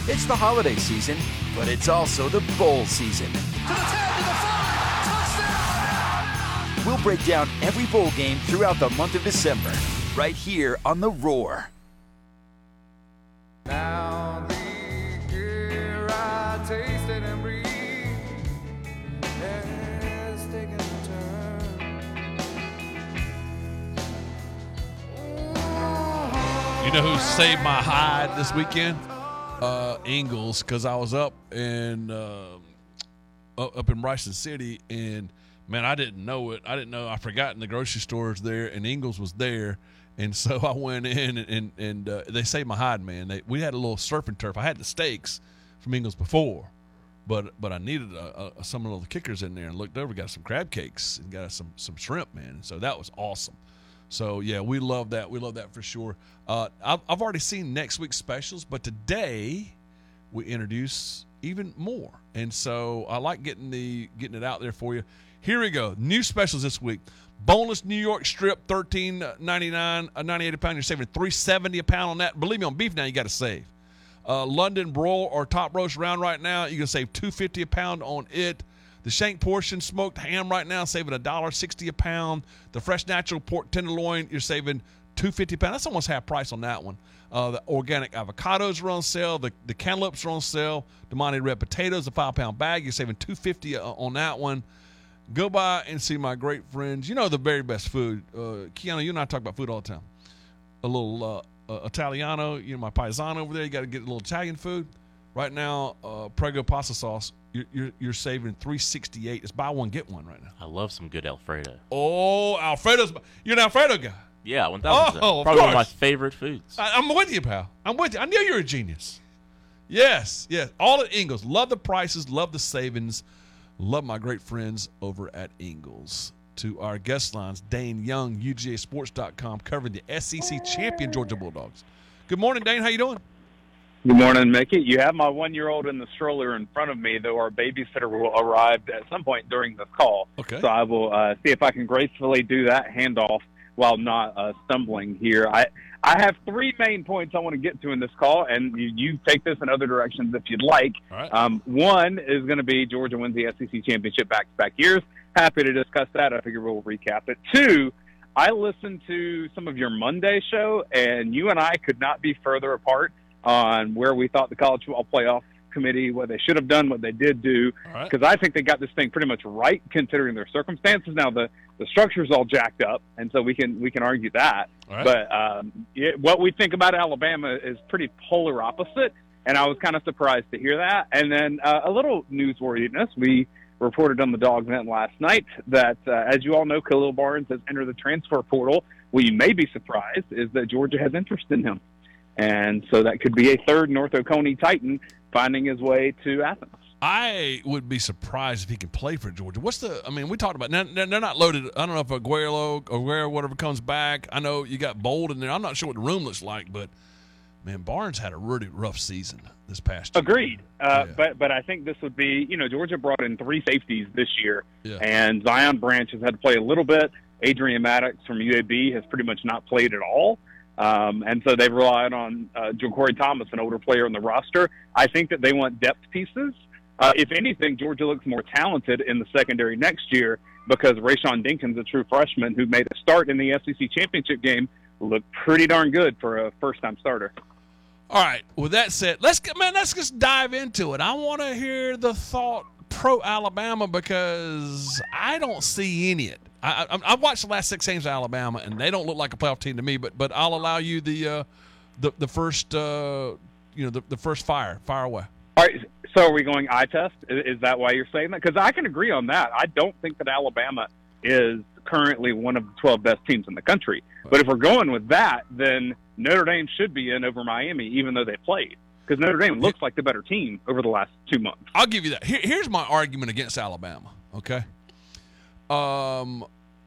It's the holiday season, but it's also the bowl season. To the 10, to the 5, touchdown! We'll break down every bowl game throughout the month of December, right here on The Roar. Now the year I tasted and breathed has taken a turn. You know who saved my hide this weekend? Ingalls, because I was up in Bryson City, and man, I didn't know it. I didn't know. I forgot in the grocery stores there, and Ingalls was there, and so I went in and they saved my hide, man. We had a little surf and turf. I had the steaks from Ingalls before, but I needed some of the kickers in there, and looked over, got some crab cakes and got some shrimp, man. So that was awesome. So, yeah, we love that. We love that for sure. I've already seen next week's specials, but today we introduce even more. And so I like getting it out there for you. Here we go. New specials this week. Boneless New York strip, $13.99, 98 a pound. You're saving $3.70 a pound on that. Believe me, on beef now you got to save. London broil or top roast round right now, you can save $2.50 a pound on it. The shank portion smoked ham right now, saving $1.60 a pound. The fresh natural pork tenderloin, you're saving $2.50 a pound. That's almost half price on that one. The organic avocados are on sale. The cantaloupes are on sale. The Monte red potatoes, a 5-pound bag, you're saving $2.50 on that one. Go by and see my great friends. You know the very best food. Keanu, you and I talk about food all the time. A little Italiano, my paisano over there. You got to get a little Italian food. Right now, Prego pasta sauce, you're saving $3.68. It's buy one, get one right now. I love some good Alfredo. Oh, Alfredo's. You're an Alfredo guy. Yeah, 1,000%. Oh, Probably one of my favorite foods. I'm with you, pal. I'm with you. I knew you were a genius. Yes. All at Ingalls. Love the prices. Love the savings. Love my great friends over at Ingalls. To our guest lines, Dane Young, UGAsports.com, covering the SEC champion Georgia Bulldogs. Good morning, Dane. How you doing? Good morning, Mickey. You have my 1-year-old in the stroller in front of me, though our babysitter will arrive at some point during this call. Okay. So I will see if I can gracefully do that handoff while not stumbling here. I have 3 main points I want to get to in this call, and you take this in other directions if you'd like. All right. One is going to be Georgia wins the SEC championship back-to-back years. Happy to discuss that. I figure we'll recap it. 2, I listened to some of your Monday show, and you and I could not be further apart on where we thought the college football playoff committee, what they should have done, what they did do, because I think they got this thing pretty much right considering their circumstances. Now the structure's all jacked up, and so we can argue that. Right. But what we think about Alabama is pretty polar opposite, and I was kind of surprised to hear that. And then a little newsworthiness. We reported on the Dog Vent last night that, as you all know, Khalil Barnes has entered the transfer portal. What you may be surprised is that Georgia has interest in him. And so that could be a third North Oconee Titan finding his way to Athens. I would be surprised if he can play for Georgia. We talked about, they're not loaded. I don't know if Aguero, whatever comes back. I know you got Bold in there. I'm not sure what the room looks like, but, man, Barnes had a really rough season this past year. Agreed. Yeah. But I think this would be, Georgia brought in 3 safeties this year, Yeah. and Zion Branch has had to play a little bit. Adrian Maddox from UAB has pretty much not played at all. And so they've relied on Corey Thomas, an older player on the roster. I think that they want depth pieces. If anything, Georgia looks more talented in the secondary next year because Rayshawn Dinkins, a true freshman who made a start in the SEC championship game, looked pretty darn good for a first-time starter. All right. With that said, let's just dive into it. I want to hear the thought pro-Alabama because I don't see any of it. I've watched the last 6 games of Alabama, and they don't look like a playoff team to me. But I'll allow you the first the first fire away. All right. So are we going eye test? Is that why you're saying that? Because I can agree on that. I don't think that Alabama is currently one of the 12 best teams in the country. But if we're going with that, then Notre Dame should be in over Miami, even though they played. Because Notre Dame looks like the better team over the last 2 months. I'll give you that. Here's my argument against Alabama. Okay. And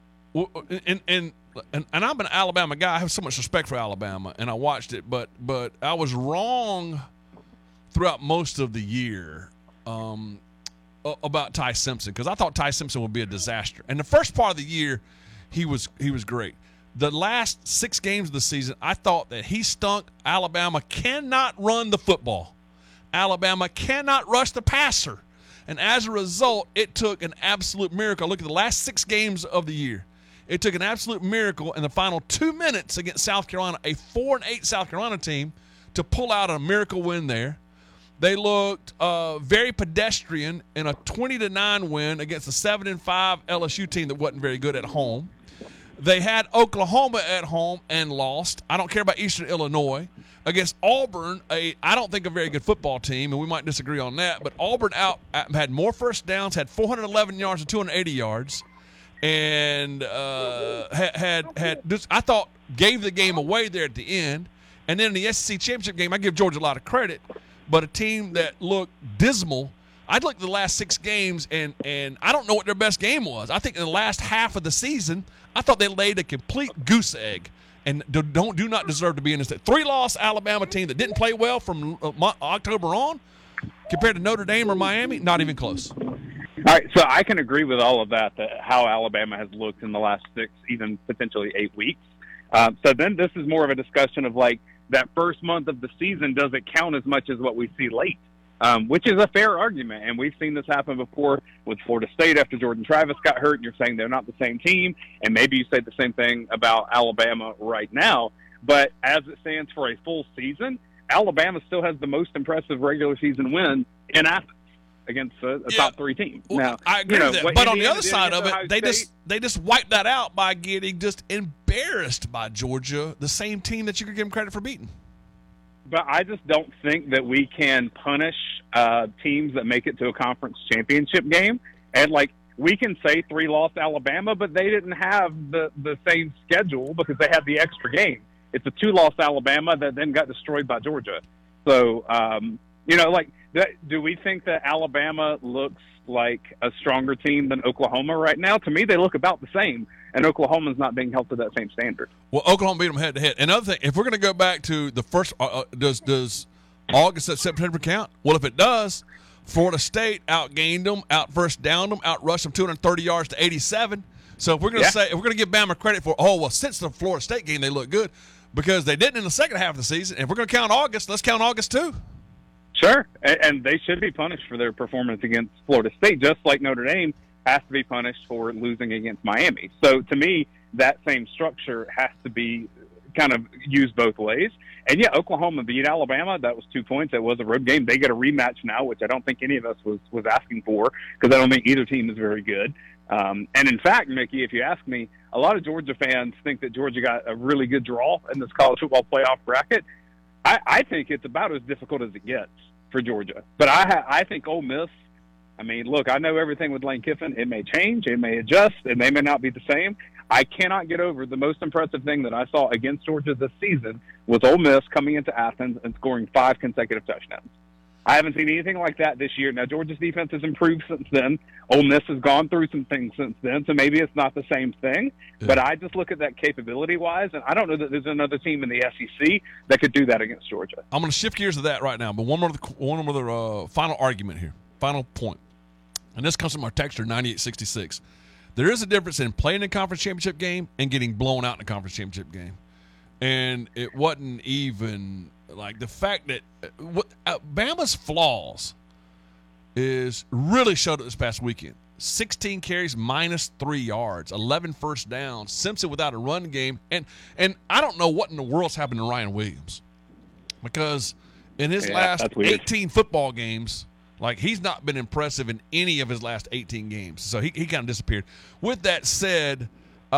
I'm an Alabama guy. I have so much respect for Alabama, and I watched it, but I was wrong throughout most of the year about Ty Simpson because I thought Ty Simpson would be a disaster. And the first part of the year, he was great. The last 6 games of the season, I thought that he stunk. Alabama cannot run the football. Alabama cannot rush the passer. And as a result, it took an absolute miracle. Look at the last 6 games of the year. It took an absolute miracle in the final 2 minutes against South Carolina, a 4-8 South Carolina team, to pull out a miracle win there. They looked very pedestrian in a 20-9 win against a 7-5 LSU team that wasn't very good at home. They had Oklahoma at home and lost. I don't care about Eastern Illinois. Against Auburn, I don't think a very good football team, and we might disagree on that, but Auburn had more first downs, had 411 yards and 280 yards, and had just, I thought, gave the game away there at the end. And then in the SEC championship game, I give Georgia a lot of credit, but a team that looked dismal. I'd looked at the last 6 games, and I don't know what their best game was. I think in the last half of the season, I thought they laid a complete goose egg and do not deserve to be in this 3-loss Alabama team that didn't play well from October on compared to Notre Dame or Miami. Not even close. All right, so I can agree with all of that how Alabama has looked in the last 6, even potentially 8 weeks. So then this is more of a discussion of like that first month of the season, does it count as much as what we see late? Which is a fair argument, and we've seen this happen before with Florida State after Jordan Travis got hurt, and you're saying they're not the same team, and maybe you say the same thing about Alabama right now. But as it stands for a full season, Alabama still has the most impressive regular season win in Athens against a top 3 team. Well, now, I agree with that, but on the other side of Ohio it, State, they just wiped that out by getting just embarrassed by Georgia, the same team that you could give them credit for beating. But I just don't think that we can punish teams that make it to a conference championship game. And, like, we can say 3-loss Alabama, but they didn't have the same schedule because they had the extra game. It's a 2-loss Alabama that then got destroyed by Georgia. So, do we think that Alabama looks like a stronger team than Oklahoma right now? To me, they look about the same, and Oklahoma's not being held to that same standard. Well, Oklahoma beat them head-to-head. Another thing, if we're going to go back to the first does August and September count? Well, if it does, Florida State outgained them, out-first downed them, out-rushed them 230 yards to 87. So if we're going to say, if we're going to give Bama credit for, since the Florida State game, they look good, because they didn't in the second half of the season. If we're going to count August, let's count August too. Sure, and they should be punished for their performance against Florida State, just like Notre Dame has to be punished for losing against Miami. So to me, that same structure has to be kind of used both ways. And yeah, Oklahoma beat Alabama. That was 2 points. That was a road game. They get a rematch now, which I don't think any of us was asking for, because I don't think either team is very good. And in fact, Mickey, if you ask me, a lot of Georgia fans think that Georgia got a really good draw in this college football playoff bracket. I think it's about as difficult as it gets for Georgia. But I think Ole Miss, I mean, look, I know everything with Lane Kiffin. It may change. It may adjust. It may not be the same. I cannot get over the most impressive thing that I saw against Georgia this season was Ole Miss coming into Athens and scoring 5 consecutive touchdowns. I haven't seen anything like that this year. Now, Georgia's defense has improved since then. Ole Miss has gone through some things since then, so maybe it's not the same thing. Yeah. But I just look at that capability-wise, and I don't know that there's another team in the SEC that could do that against Georgia. I'm going to shift gears to that right now, but one more final argument here, final point. And this comes from our texter, 9866. There is a difference in playing in a conference championship game and getting blown out in a conference championship game. And it wasn't even like the fact that Bama's flaws is really showed up this past weekend. 16 carries, -3 yards, 11 first downs. Simpson without a run game. And I don't know what in the world's happened to Ryan Williams, because in his last 18 football games, like, he's not been impressive in any of his last 18 games. So he kind of disappeared. With that said,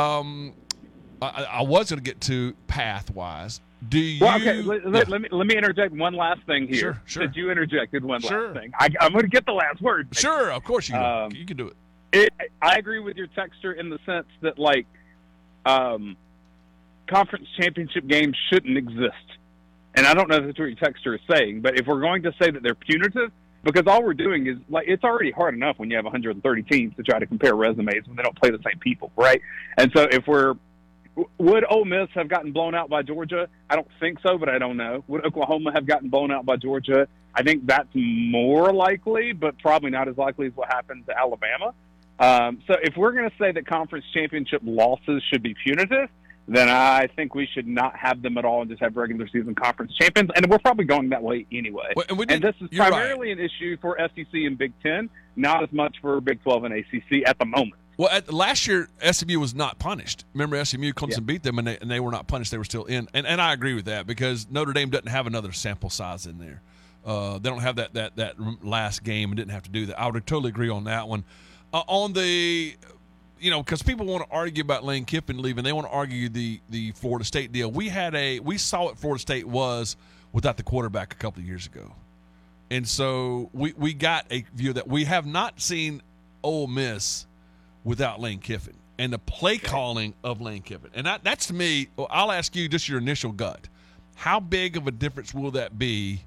I was going to get to path-wise. Do you? Well, okay. Let me interject one last thing here. Sure. Since you interjected one last thing, I'm going to get the last word. Sure, of course you can. You can do it. I agree with your texter in the sense that, like, conference championship games shouldn't exist. And I don't know if that's what your texter is saying, but if we're going to say that they're punitive, because all we're doing is, like, it's already hard enough when you have 130 teams to try to compare resumes when they don't play the same people, right? And so would Ole Miss have gotten blown out by Georgia? I don't think so, but I don't know. Would Oklahoma have gotten blown out by Georgia? I think that's more likely, but probably not as likely as what happened to Alabama. So if we're going to say that conference championship losses should be punitive, then I think we should not have them at all and just have regular season conference champions. And we're probably going that way anyway. Well, and this is primarily an issue for SEC and Big Ten, not as much for Big 12 and ACC at the moment. Well, last year, SMU was not punished. Remember, SMU, Clemson beat them, and they were not punished. They were still in. And I agree with that because Notre Dame doesn't have another sample size in there. They don't have that last game and didn't have to do that. I would totally agree on that one. On the – because people want to argue about Lane Kiffin leaving. They want to argue the Florida State deal. We saw what Florida State was without the quarterback a couple of years ago. And so we got a view that we have not seen Ole Miss without Lane Kiffin and the play calling of Lane Kiffin. And that's to me, I'll ask you just your initial gut. How big of a difference will that be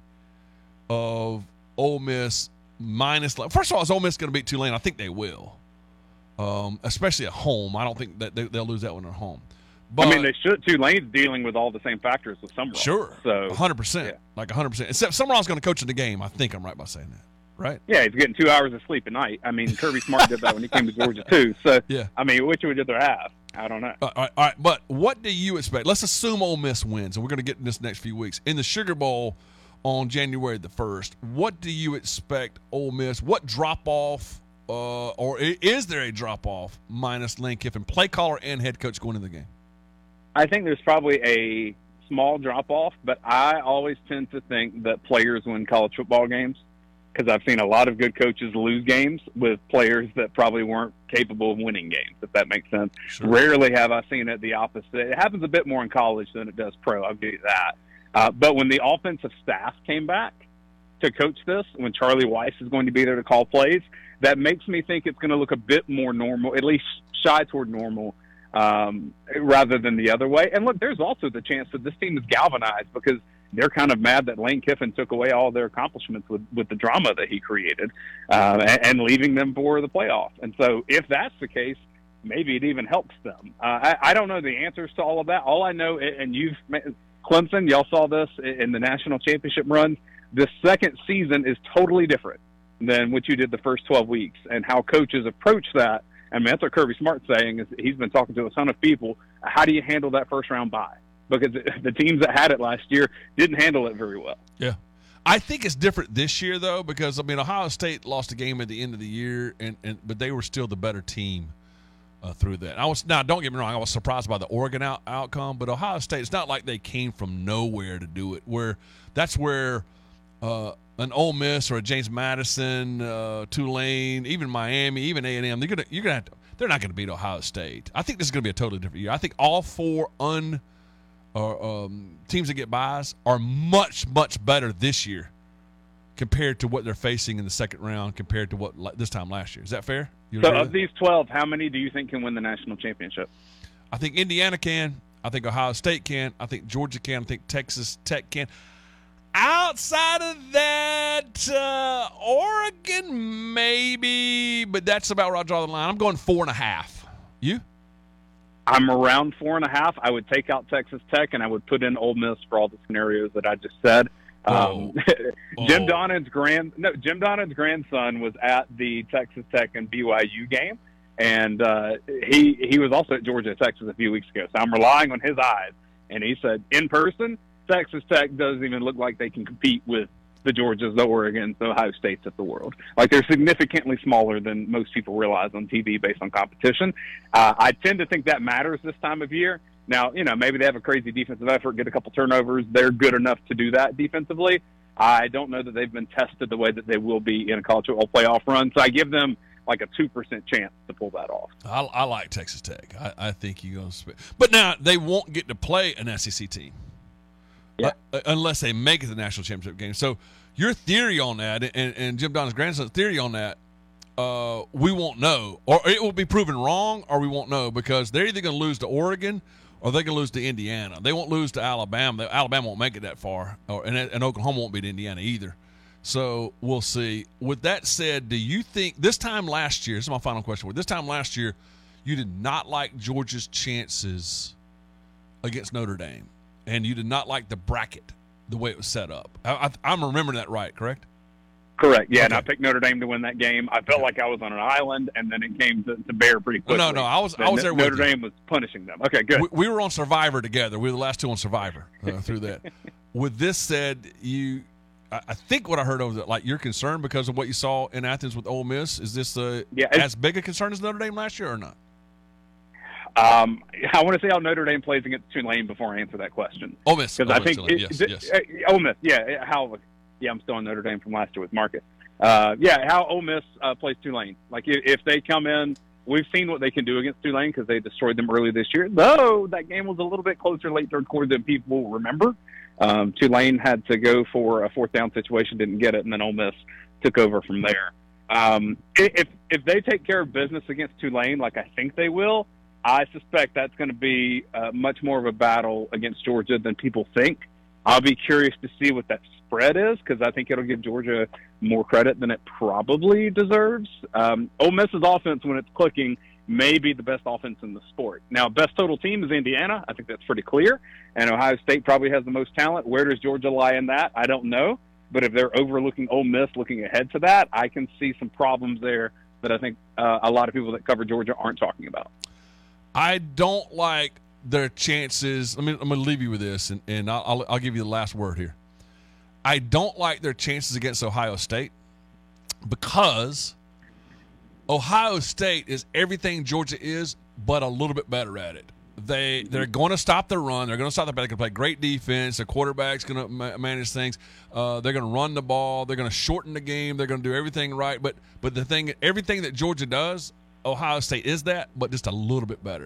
of Ole Miss minus – first of all, is Ole Miss going to beat Tulane? I think they will. Especially at home. I don't think that they'll lose that one at home. But, they should. Tulane's dealing with all the same factors with Summerall. Sure. So 100%. Like 100%. Except Summerall's going to coach in the game. I think I'm right by saying that. Right? Yeah, he's getting 2 hours of sleep a night. Kirby Smart did that when he came to Georgia, too. So, yeah. Which would you rather have? I don't know. All right. But what do you expect? Let's assume Ole Miss wins, and we're going to get in this next few weeks. In the Sugar Bowl on January the 1st, what do you expect Ole Miss? What drop-off or is there a drop-off minus Lane Kiffin, play caller and head coach going into the game? I think there's probably a small drop-off, but I always tend to think that players win college football games because I've seen a lot of good coaches lose games with players that probably weren't capable of winning games, if that makes sense. Sure. Rarely have I seen it the opposite. It happens a bit more in college than it does pro, I'll give you that. But when the offensive staff came back to coach this, when Charlie Weiss is going to be there to call plays, that makes me think it's going to look a bit more normal, at least shy toward normal, rather than the other way. And look, there's also the chance that this team is galvanized because they're kind of mad that Lane Kiffin took away all their accomplishments with the drama that he created and leaving them for the playoff. And so if that's the case, maybe it even helps them. I don't know the answers to all of that. All I know, and Clemson, y'all saw this in the national championship run, the second season is totally different than what you did the first 12 weeks and how coaches approach that. That's what Kirby Smart's saying is he's been talking to a ton of people. How do you handle that first round bye? Because the teams that had it last year didn't handle it very well. Yeah. I think it's different this year, though, because, Ohio State lost a game at the end of the year, but they were still the better team through that. Now, don't get me wrong, I was surprised by the Oregon outcome, but Ohio State, it's not like they came from nowhere to do it, that's where an Ole Miss or a James Madison, Tulane, even Miami, even A&M, they're not going to beat Ohio State. I think this is going to be a totally different year. I think all four teams that get buys are much, much better this year compared to what they're facing in the second round compared to what this time last year. Is that fair? So of these 12, how many do you think can win the national championship? I think Indiana can. I think Ohio State can. I think Georgia can. I think Texas Tech can. Outside of that, Oregon maybe, but that's about where I draw the line. I'm going 4.5. You? I'm around 4.5. I would take out Texas Tech, and I would put in Ole Miss for all the scenarios that I just said. Jim Donovan's grandson was at the Texas Tech and BYU game, and he was also at Georgia, Texas a few weeks ago. So I'm relying on his eyes, and he said in person, Texas Tech doesn't even look like they can compete with the Georgias, the Oregons, the Ohio States of the world. Like, they're significantly smaller than most people realize on TV based on competition. I tend to think that matters this time of year. Now, maybe they have a crazy defensive effort, get a couple turnovers. They're good enough to do that defensively. I don't know that they've been tested the way that they will be in a college football playoff run. So I give them like a 2% chance to pull that off. I like Texas Tech. I think you're going to – but now they won't get to play an SEC team. Yeah. Unless they make it to the national championship game. So your theory on that and Jim Donovan's grandson's theory on that, we won't know. Or it will be proven wrong or we won't know because they're either going to lose to Oregon or they're going to lose to Indiana. They won't lose to Alabama. Alabama won't make it that far. And Oklahoma won't beat Indiana either. So we'll see. With that said, do you think this time last year – this is my final question. This time last year, you did not like Georgia's chances against Notre Dame. And you did not like the bracket, the way it was set up. I'm remembering that right, correct? Correct. Yeah, and Okay. I picked Notre Dame to win that game. I felt like I was on an island, and then it came to bear pretty quickly. No, I was there with Notre you. Dame was punishing them. Okay, good. We were on Survivor together. We were the last two on Survivor through that. With this said, I think what I heard was that, like, you're concerned because of what you saw in Athens with Ole Miss. Is this as big a concern as Notre Dame last year or not? I want to see how Notre Dame plays against Tulane before I answer that question. Ole Miss. Because I think yes. Ole Miss, I'm still on Notre Dame from last year with Marcus. How Ole Miss plays Tulane. Like, if they come in, we've seen what they can do against Tulane because they destroyed them early this year. Though that game was a little bit closer late third quarter than people remember. Tulane had to go for a fourth down situation, didn't get it, and then Ole Miss took over from there. If they take care of business against Tulane, like I think they will, I suspect that's going to be much more of a battle against Georgia than people think. I'll be curious to see what that spread is because I think it'll give Georgia more credit than it probably deserves. Ole Miss's offense, when it's clicking, may be the best offense in the sport. Now, best total team is Indiana. I think that's pretty clear. And Ohio State probably has the most talent. Where does Georgia lie in that? I don't know. But if they're overlooking Ole Miss, looking ahead to that, I can see some problems there that I think a lot of people that cover Georgia aren't talking about. I don't like their chances. I'm going to leave you with this, and I'll give you the last word here. I don't like their chances against Ohio State because Ohio State is everything Georgia is, but a little bit better at it. They're going to stop the run. They're going to stop the back. They're going to play great defense. The quarterback's going to manage things. They're going to run the ball. They're going to shorten the game. They're going to do everything right. But the thing, everything that Georgia does, Ohio State is that, but just a little bit better.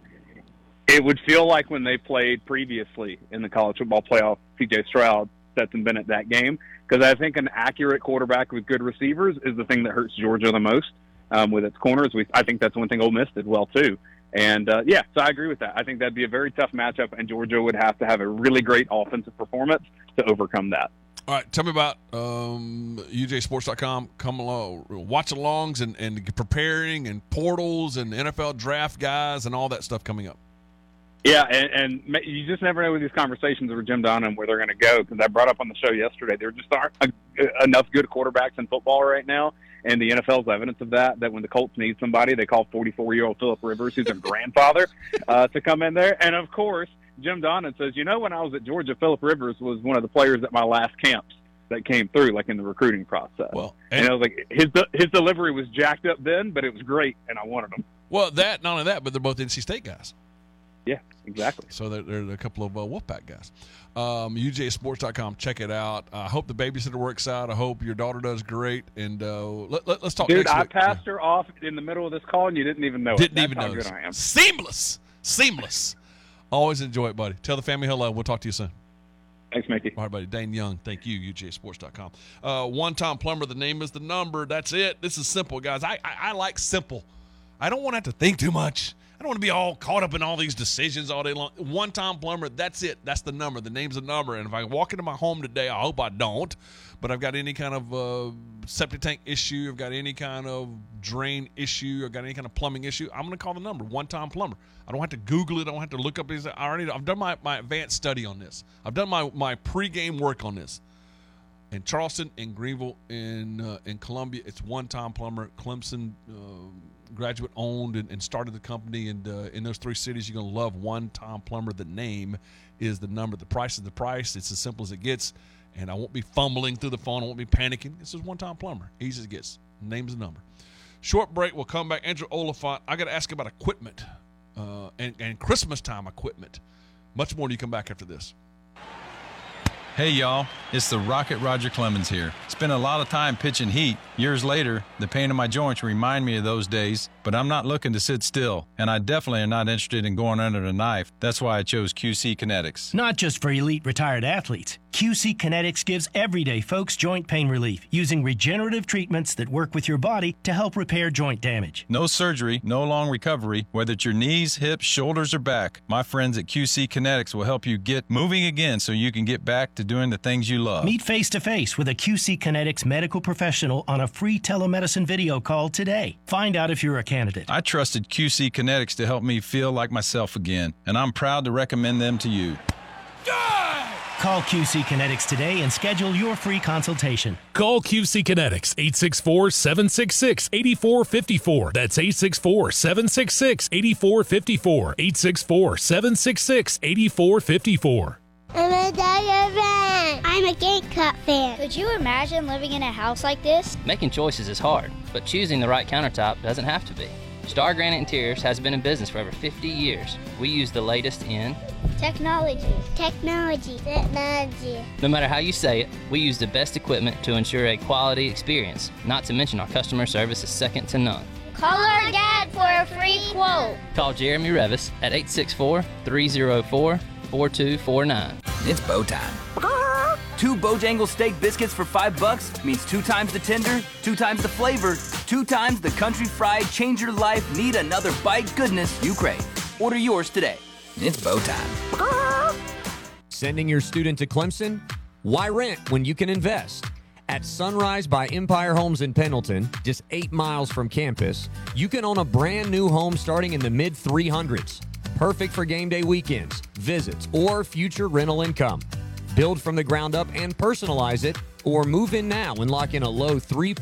It would feel like when they played previously in the college football playoff, C.J. Stroud, Stetson Bennett, that game, because I think an accurate quarterback with good receivers is the thing that hurts Georgia the most with its corners. I think that's one thing Ole Miss did well, too. And, so I agree with that. I think that'd be a very tough matchup, and Georgia would have to have a really great offensive performance to overcome that. All right, tell me about UJSports.com. Come along, watch-alongs and preparing and portals and NFL draft guys and all that stuff coming up. Yeah, and you just never know with these conversations with Jim Donnan where they're going to go. Because I brought up on the show yesterday, there just aren't enough good quarterbacks in football right now. And the NFL's evidence of that when the Colts need somebody, they call 44-year-old Phillip Rivers, who's their grandfather, to come in there. And, of course, Jim Donnan says, when I was at Georgia, Phillip Rivers was one of the players at my last camps that came through, like in the recruiting process. Well, and I was like, his delivery was jacked up then, but it was great, and I wanted him. Well, not only that, but they're both NC State guys. Yeah, exactly. So they're a couple of Wolfpack guys. UJSports.com. Check it out. I hope the babysitter works out. I hope your daughter does great. And let's talk Dude, next week. I passed her off in the middle of this call, and you didn't even know Didn't it. even That's know. how good I am. Seamless. Always enjoy it, buddy. Tell the family hello. We'll talk to you soon. Thanks, Mickey. All right, buddy. Dane Young, thank you, UJSports.com. One-time plumber, the name is the number. That's it. This is simple, guys. I like simple. I don't want to have to think too much. I don't want to be all caught up in all these decisions all day long. One-time plumber, that's it. That's the number. The name's the number. And if I walk into my home today, I hope I don't, but I've got any kind of septic tank issue, I've got any kind of drain issue, I've got any kind of plumbing issue, I'm going to call the number, One-Time Plumber. I don't have to Google it. I don't have to look up these. I've done my advanced study on this. I've done my pregame work on this. In Charleston, in Greenville, in Columbia, it's One-Time Plumber. Clemson, graduate owned and started the company, and in those three cities, you're going to love One-Time Plumber. The name is the number. The price is the price. It's as simple as it gets, and I won't be fumbling through the phone. I won't be panicking. This is One-Time Plumber. Easy as it gets. Name's the number. Short break. We'll come back. Andrew Oliphant. I got to ask about equipment and Christmas time equipment. Much more when you come back after this. Hey y'all, it's the Rocket Roger Clemens here. Spent a lot of time pitching heat. Years later, the pain in my joints remind me of those days, but I'm not looking to sit still, and I definitely am not interested in going under the knife. That's why I chose QC Kinetics. Not just for elite retired athletes. QC Kinetics gives everyday folks joint pain relief using regenerative treatments that work with your body to help repair joint damage. No surgery, no long recovery, whether it's your knees, hips, shoulders, or back. My friends at QC Kinetics will help you get moving again so you can get back to doing the things you love. Meet face-to-face with a QC Kinetics medical professional on a free telemedicine video call today. Find out if you're a candidate. I trusted QC Kinetics to help me feel like myself again, and I'm proud to recommend them to you. Call QC Kinetics today and schedule your free consultation. Call QC Kinetics, 864-766-8454. That's 864-766-8454. 864-766-8454. I'm a Tiger fan. I'm a Gamecock fan. Could you imagine living in a house like this? Making choices is hard, but choosing the right countertop doesn't have to be. Star Granite Interiors has been in business for over 50 years. We use the latest in technology. No matter how you say it, we use the best equipment to ensure a quality experience, not to mention our customer service is second to none. Call our dad for a free quote. Call Jeremy Revis at 864-304-4249. It's bow time. 2 Bojangles steak biscuits for $5 means 2 times the tender, 2 times the flavor, 2 times the country fried change your life, need another bite goodness you crave. Order yours today. It's bow time. Sending your student to Clemson? Why rent when you can invest? At Sunrise by Empire Homes in Pendleton, just 8 miles from campus, you can own a brand new home starting in the mid-300s. Perfect for game day weekends, visits, or future rental income. Build from the ground up and personalize it, or move in now and lock in a low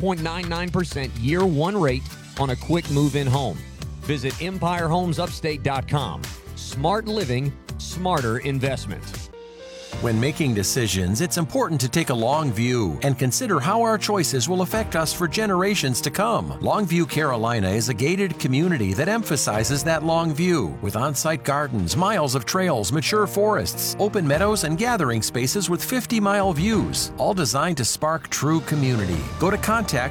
3.99% year one rate on a quick move-in home. Visit EmpireHomesUpstate.com. Smart living, smarter investment. When making decisions, it's important to take a long view and consider how our choices will affect us for generations to come. Longview Carolina is a gated community that emphasizes that long view, with on-site gardens, miles of trails, mature forests, open meadows, and gathering spaces with 50-mile views, all designed to spark true community. Go to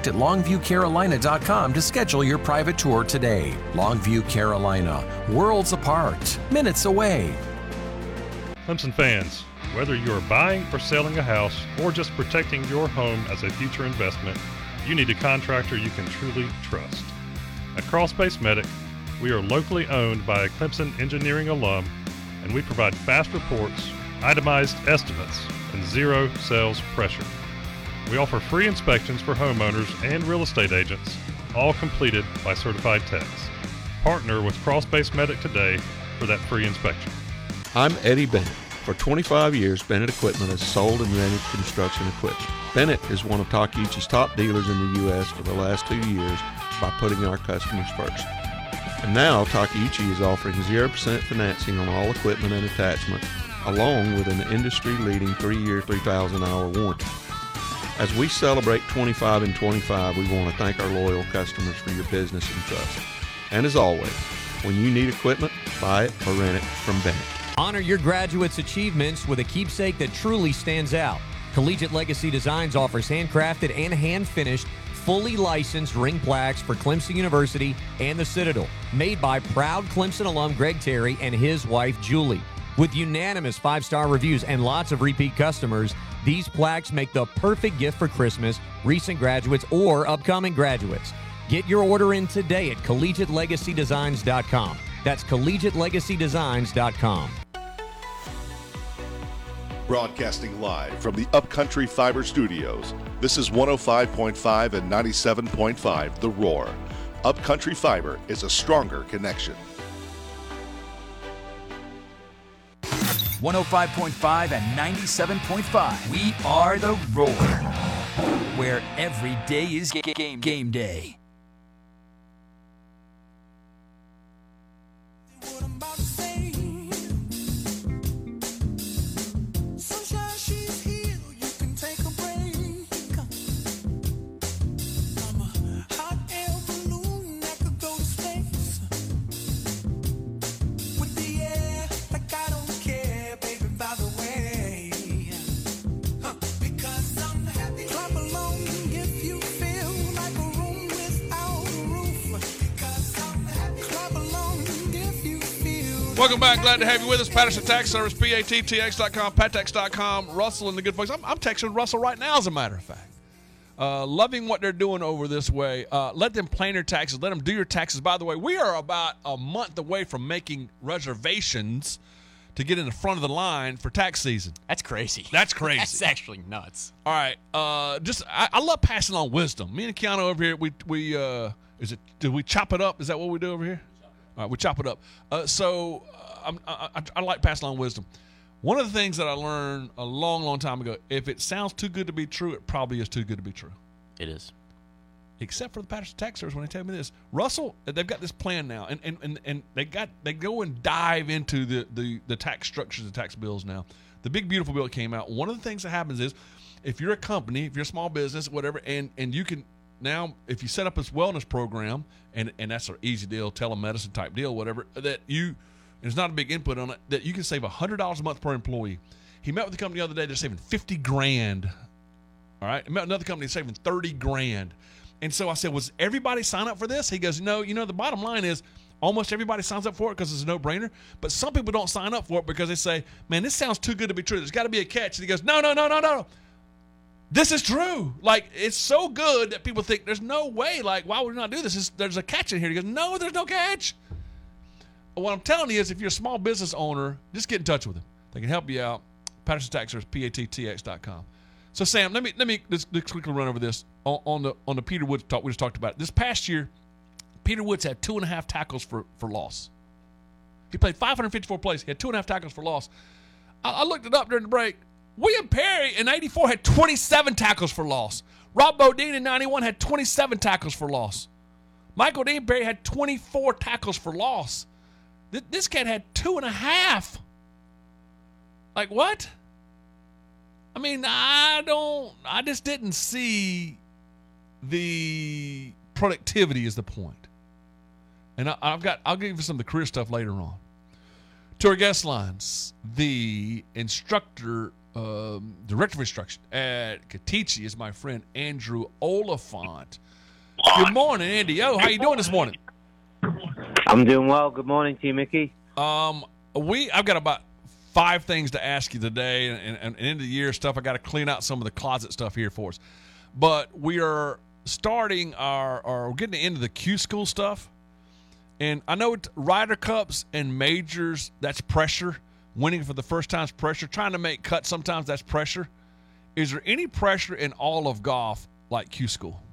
contact@longviewcarolina.com to schedule your private tour today. Longview Carolina, worlds apart, minutes away. Clemson fans, whether you are buying or selling a house or just protecting your home as a future investment, you need a contractor you can truly trust. At Crawl Space Medic, we are locally owned by a Clemson engineering alum, and we provide fast reports, itemized estimates, and zero sales pressure. We offer free inspections for homeowners and real estate agents, all completed by certified techs. Partner with Crawl Space Medic today for that free inspection. I'm Eddie Bennett. For 25 years, Bennett Equipment has sold and rented construction equipment. Bennett is one of Takeuchi's top dealers in the U.S. for the last 2 years by putting our customers first. And now Takeuchi is offering 0% financing on all equipment and attachments, along with an industry-leading 3-year, 3,000-hour warranty. As we celebrate 25 and 25, we want to thank our loyal customers for your business and trust. And as always, when you need equipment, buy it or rent it from Bennett. Honor your graduates' achievements with a keepsake that truly stands out. Collegiate Legacy Designs offers handcrafted and hand-finished, fully licensed ring plaques for Clemson University and the Citadel, made by proud Clemson alum Greg Terry and his wife Julie. With unanimous 5-star reviews and lots of repeat customers, these plaques make the perfect gift for Christmas, recent graduates, or upcoming graduates. Get your order in today at collegiatelegacydesigns.com. That's collegiatelegacydesigns.com. Broadcasting live from the Upcountry Fiber Studios, this is 105.5 and 97.5 The Roar. Upcountry Fiber is a stronger connection. 105.5 and 97.5. We are The Roar, where every day is game day. Welcome back. Glad to have you with us. Patterson Tax Service, PATTX.com, PATTX.com. Russell and the good folks. I'm texting Russell right now, as a matter of fact. Loving what they're doing over this way. Let them plan your taxes. Let them do your taxes. By the way, we are about a month away from making reservations to get in the front of the line for tax season. That's crazy. That's crazy. That's actually nuts. All right. I love passing on wisdom. Me and Keanu over here, do we chop it up? Is that what we do over here? All right, we chop it up. I like passing on wisdom. One of the things that I learned a long, long time ago, if it sounds too good to be true, it probably is too good to be true. It is. Except for the Patterson tax service when they tell me this. Russell, they've got this plan now, and they go and dive into the tax structures, the tax bills now. The big beautiful bill came out. One of the things that happens is if you're a company, if you're a small business, whatever, and you can now, if you set up this wellness program, and that's an easy deal, telemedicine type deal, whatever, that there's not a big input on it, that you can save $100 a month per employee. He met with the company the other day, they're saving $50,000. All right. He met another company saving $30,000. And so I said, was everybody sign up for this? He goes, no, the bottom line is almost everybody signs up for it because it's a no-brainer. But some people don't sign up for it because they say, man, this sounds too good to be true. There's got to be a catch. And he goes, no. This is true. Like, it's so good that people think there's no way. Like, why would we not do this? There's a catch in here. He goes, no, there's no catch. What I'm telling you is if you're a small business owner, just get in touch with them. They can help you out. Patterson Tax Service, PATTX.com. So, Sam, let me let's quickly run over this on the Peter Woods talk we just talked about. This past year, Peter Woods had 2.5 tackles for loss. He played 554 plays. He had 2.5 tackles for loss. I looked it up during the break. William Perry in 84 had 27 tackles for loss. Rob Bodine in 91 had 27 tackles for loss. Michael Dean Perry had 24 tackles for loss. This cat had 2.5. Like, what? I mean, I just didn't see the productivity is the point. And I'll give you some of the career stuff later on. To our guest lines, the instructor, director of instruction at Katichi is my friend Andrew Oliphant. Good morning, Andy. How you doing this morning? I'm doing well. Good morning to you, Mickey. I've got about 5 things to ask you today, and end of the year stuff. I got to clean out some of the closet stuff here for us. But we are starting we're getting to the end of the Q School stuff. And I know Ryder Cups and majors, that's pressure. Winning for the first time is pressure. Trying to make cuts, sometimes that's pressure. Is there any pressure in all of golf like Q School?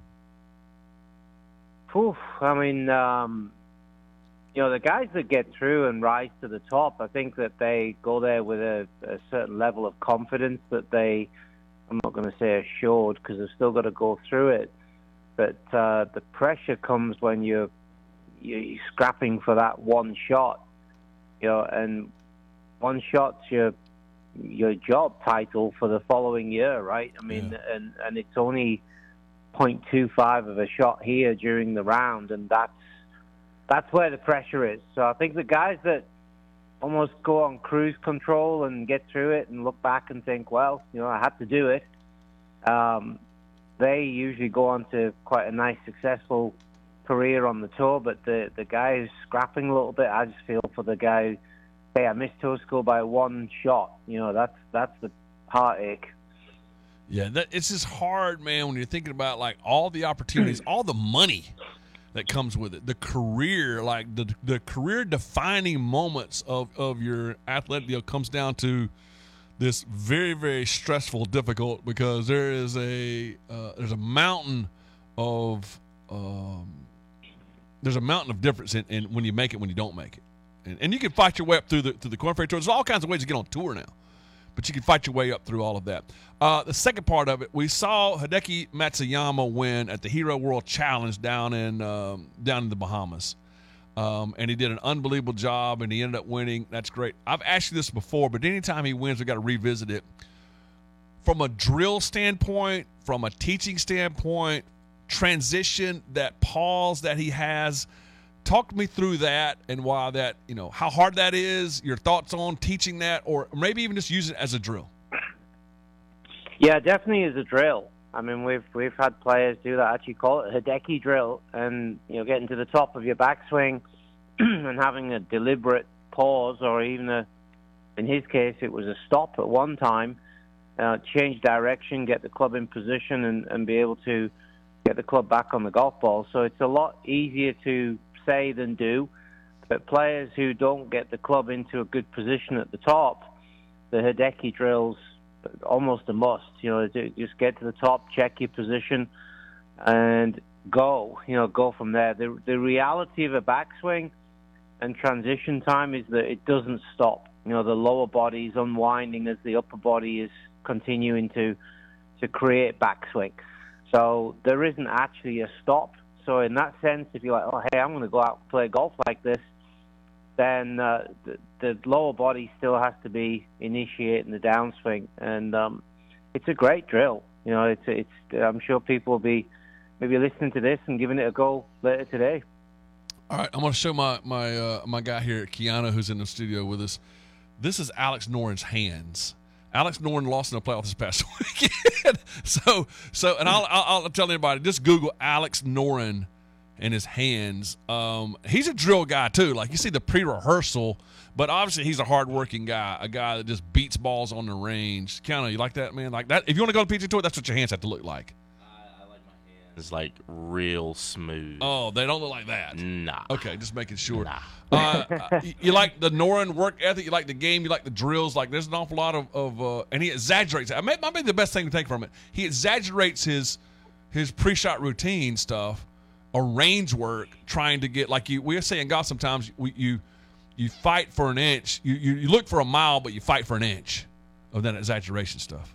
I mean, the guys that get through and rise to the top, I think that they go there with a certain level of confidence that I'm not going to say assured because they've still got to go through it. But the pressure comes when you're scrapping for that one shot, and one shot's your job title for the following year, right? I mean, and it's only 0.25 of a shot here during the round, and that's where the pressure is. So I think the guys that almost go on cruise control and get through it and look back and think, well, I had to do it, they usually go on to quite a nice, successful career on the tour. But the guy who's scrapping a little bit, I just feel for the guy, hey, I missed tour school by one shot. That's the heartache. Yeah, it's just hard, man, when you're thinking about, like, all the opportunities, all the money that comes with it, the career, like the career-defining moments of your athletic deal comes down to this very, very stressful, difficult, because there's a mountain of difference in when you make it, when you don't make it, and you can fight your way up through the Korn Ferry Tour. There's all kinds of ways to get on tour now, but you can fight your way up through all of that. The second part of it, we saw Hideki Matsuyama win at the Hero World Challenge down in the Bahamas. And he did an unbelievable job, and he ended up winning. That's great. I've asked you this before, but anytime he wins, we've got to revisit it. From a drill standpoint, from a teaching standpoint, transition, that pause that he has, talk me through that and why that, how hard that is, your thoughts on teaching that, or maybe even just use it as a drill. Yeah, definitely is a drill. I mean, we've had players do that, actually call it a Hideki drill, and getting to the top of your backswing and having a deliberate pause, or even in his case, it was a stop at one time, change direction, get the club in position, and be able to get the club back on the golf ball. So it's a lot easier to say than do. But players who don't get the club into a good position at the top, the Hideki drills almost a must. Just get to the top, check your position, and go. Go from there. The reality of a backswing and transition time is that it doesn't stop. the lower body is unwinding as the upper body is continuing to create backswing. So there isn't actually a stop. So in that sense, if you're like, oh, hey, I'm going to go out and play golf like this, then the lower body still has to be initiating the downswing. And it's a great drill. It's I'm sure people will be maybe listening to this and giving it a go later today. All right, I'm going to show my guy here, Keanu, who's in the studio with us. This is Alex Noren's hands. Alex Noren lost in the playoffs this past weekend. And I'll tell anybody, just Google Alex Noren and his hands. He's a drill guy too. Like, you see the pre-rehearsal, but obviously he's a hard-working guy, a guy that just beats balls on the range. Keanu, you like that, man? Like that? If you want to go to PGA Tour, that's what your hands have to look like. It's like real smooth. Oh, they don't look like that. Nah. Okay, just making sure. Nah. You like the Noren work ethic? You like the game? You like the drills? Like, there's an awful lot of and he exaggerates. It might be the best thing to take from it. He exaggerates his pre-shot routine stuff, or range work, trying to get, like we're saying golf sometimes. You fight for an inch. You look for a mile, but you fight for an inch of that exaggeration stuff.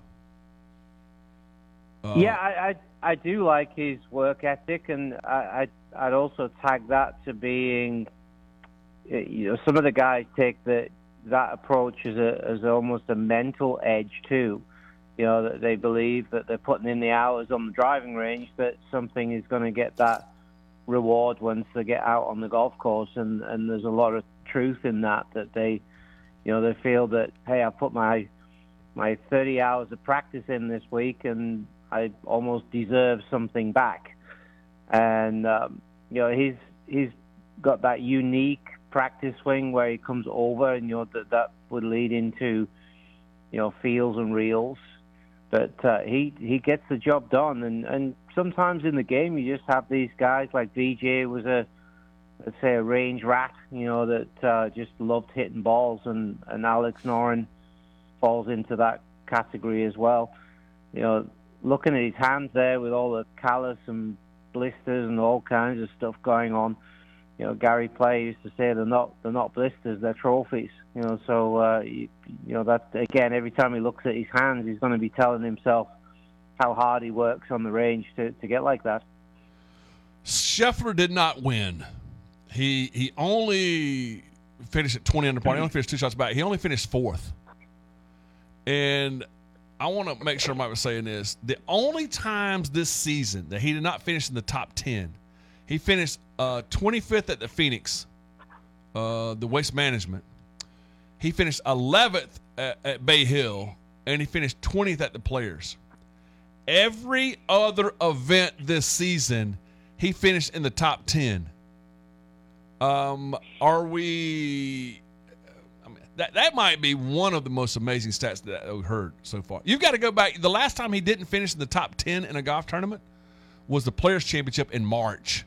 I do like his work ethic, and I'd also tag that to being, some of the guys take that approach as almost a mental edge too. That they believe that they're putting in the hours on the driving range, that something is going to get that reward once they get out on the golf course, and there's a lot of truth in that they feel that, hey, I put my 30 hours of practice in this week, and I almost deserve something back. And he's got that unique practice swing where he comes over, and that would lead into feels and reels. But he gets the job done, and sometimes in the game you just have these guys like BJ was a range rat, that just loved hitting balls, and Alex Noren falls into that category as well. Looking at his hands there with all the callus and blisters and all kinds of stuff going on, Gary Player used to say they're not blisters, they're trophies. So that's, again, every time he looks at his hands, he's going to be telling himself how hard he works on the range to get like that. Scheffler did not win. He only finished at 20 under par. He only finished 2 shots back. He only finished 4th. And I want to make sure I was saying this. The only times this season that he did not finish in the top 10, he finished 25th at the Phoenix, the Waste Management. He finished 11th at Bay Hill, and he finished 20th at the Players. Every other event this season, he finished in the top 10. Are we... That might be one of the most amazing stats that I've heard so far. You've got to go back. The last time he didn't finish in the top 10 in a golf tournament was the Players' Championship in March.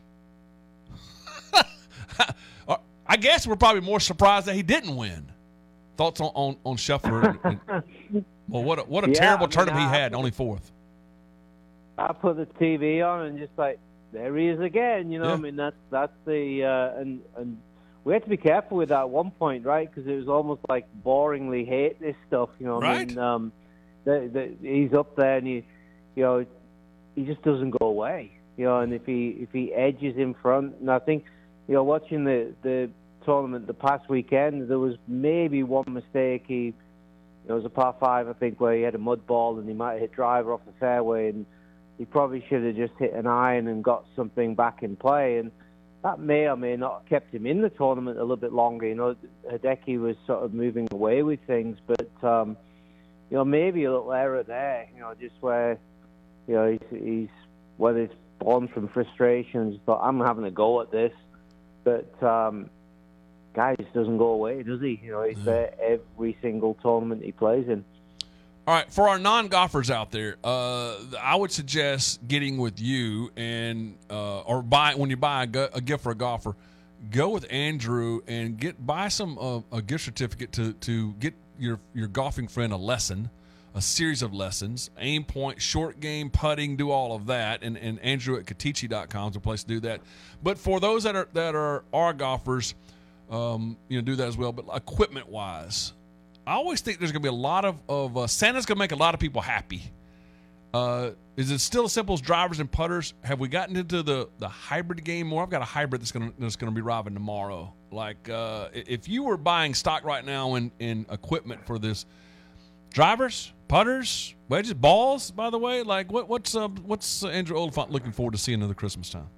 I guess we're probably more surprised that he didn't win. Thoughts on Scheffler? Well, what a terrible tournament he had, only 4th. I put the TV on and just like, there he is again. Yeah. I mean, that's the and we had to be careful with that at one point, right? Because it was almost like boringly hate this stuff, Right. I mean, he's up there, and he just doesn't go away, And if he edges in front, and I think, watching the tournament the past weekend, there was maybe one mistake. It was a par 5, I think, where he had a mud ball and he might have hit driver off the fairway, and he probably should have just hit an iron and got something back in play, and that may or may not have kept him in the tournament a little bit longer. Hideki was sort of moving away with things, but maybe a little error there. Just where he's whether it's born from frustration, just thought, I'm having a go at this, but guy just doesn't go away, does he? He's there every single tournament he plays in. All right, for our non-golfers out there, I would suggest getting with you and when you buy a gift for a golfer, go with Andrew and buy a gift certificate to get your golfing friend a series of lessons, aim point, short game, putting, do all of that, and Andrew at Katichi.com is a place to do that. But for those that are our golfers, do that as well. But equipment wise, I always think there's going to be a lot of Santa's going to make a lot of people happy. Is it still as simple as drivers and putters? Have we gotten into the hybrid game more? I've got a hybrid that's going to be arriving tomorrow. Like, if you were buying stock right now in equipment for this, drivers, putters, wedges, balls, by the way, like what's Andrew Oliphant looking forward to seeing another Christmas time?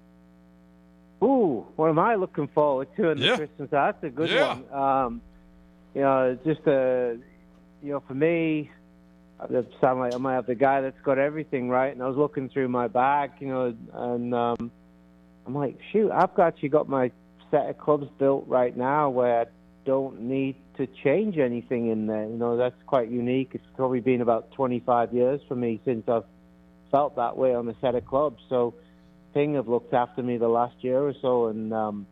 Ooh, what am I looking forward to in the Christmas? That's a good one. For me, I sound like I might have the guy that's got everything, right? And I was looking through my bag, and I'm like, shoot, I've actually got my set of clubs built right now where I don't need to change anything in there. That's quite unique. It's probably been about 25 years for me since I've felt that way on a set of clubs. So Ping have looked after me the last year or so, and